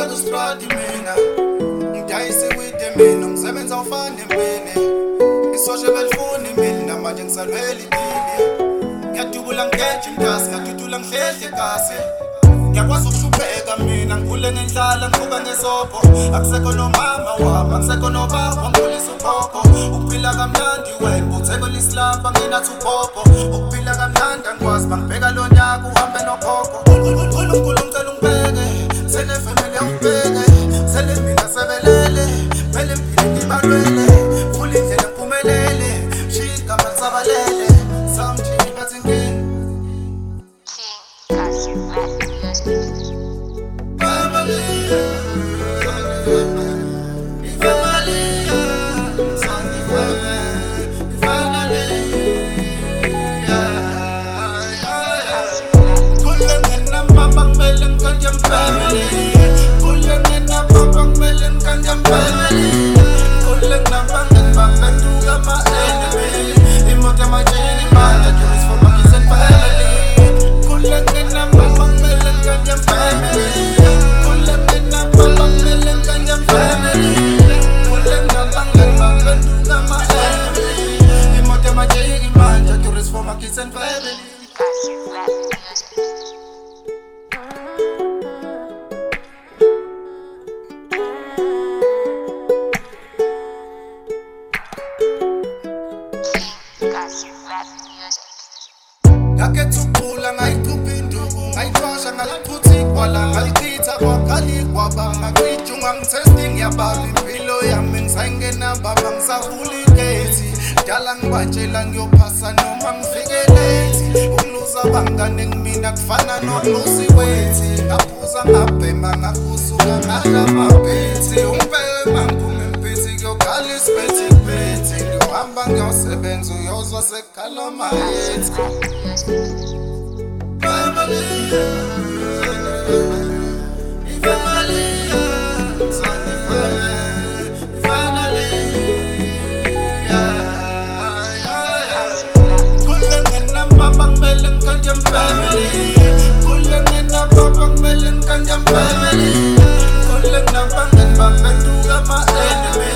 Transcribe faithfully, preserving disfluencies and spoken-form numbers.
ngifika kustrati mina ngidayise wide mina umsebenzi awufani empini isoshe belifuni imili namanje ngisalwela idili ngiyadubula ngeje imntasi ngiyadudula ngihlehla egasi ngiyakwazi ukushupheka mina ngikhule ngenhlala ngiquka ngesobho akusekho nomama wami akusekho nobaba ngkhulisa ukhokho ukuphila kamnandi wena uthekela isilamba ngenathi uphopho ukuphila kamnandi angikwazi bangibheka lo nyaka uhambe nokhokho uNkulunkulu ngicela ungibheke sele family ungibheke sele mina sebelele mele mphile ngibalwele fula indlela ngiphumelele shika matsabalele samjini bathi ngini ngakethukula ngayikhupha induku ngayixosha ngaliphutha kwala ngalichitha kwakali kwabanga kwijunga ngitesting yababa impilo yami ngisayingena baba ngisahula igate dala ngibatshela ngiyophasa noma ngifike late ukuluza bangane ngimina kufana nolusi wethi ngaphuza ngabhema ngakusuka ngala mabhethi umpele mangume mphithi kuyokhala isibethi bethi ngihamba ngiyosebenza uyozwa sekhala mayethi family,